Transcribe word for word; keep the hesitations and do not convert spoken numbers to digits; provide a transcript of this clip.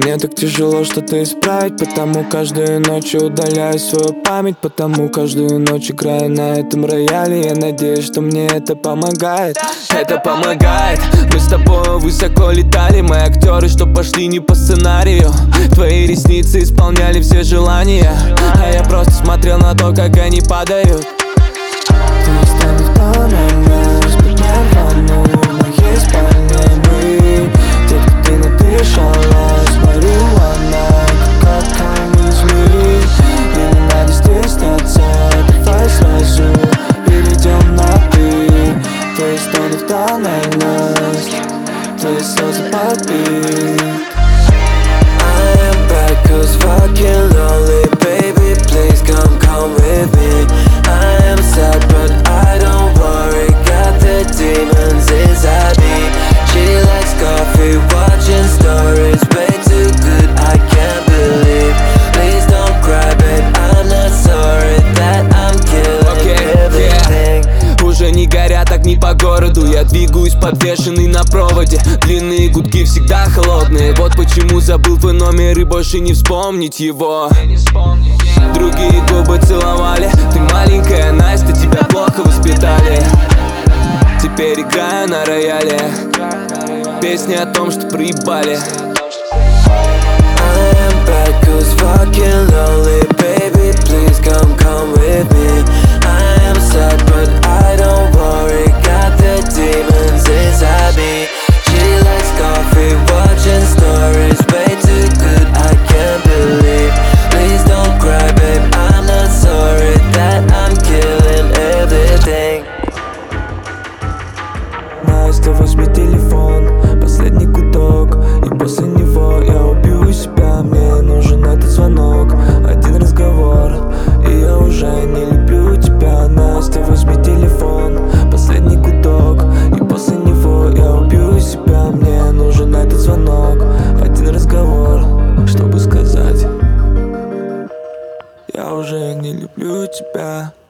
Мне так тяжело что-то исправить, потому каждую ночь удаляю свою память, потому каждую ночь играю на этом рояле. Я надеюсь, что мне это помогает. Это помогает. Мы с тобой высоко летали, мы актеры, что пошли не по сценарию. Твои ресницы исполняли все желания, а я просто смотрел на то, как они падают. Ты станешь тонами, спит нервами в моей спальне. Мы, детка, ты надышалась марихуаной, как камни змеи. И не надо стесняться, давай сразу перейдем на ты. Твои стоны в тональность, твои слезы под бит. I am back cause fucking lonely. Baby, please come, come with me. I am sad but I don't worry. Got the demons inside me. She likes coffee, watching stories. Way too good, I can't believe. Please don't cry, babe, I'm not sorry that I'm killing okay, everything yeah. Уже не горят огни по городу. Я двигаюсь подвешенный на проводе. Длинные гудки всегда холодные. Вот почему забыл твой номер и больше не вспомнить его. Другие губы целовали. Ты маленькая Настя, тебя плохо воспитали. Теперь играю на рояле песни о том, что проебали. I am back cause fucking lonely. Baby, please come, come with me. I am sad but I don't worry. Got the demons inside me. She likes coffee, watching stories. Way too good, I can't believe. Please don't cry, babe, I'm not sorry that I'm killing everything. Настя, возьми телефон, последний гудок, и после него я убью себя. Мне нужен этот звонок, один разговор, и я уже не люблю тебя. Настя, возьми телефон, последний гудок, и после него я убью себя. Мне нужен этот звонок, один разговор, чтобы сказать: я уже не люблю тебя.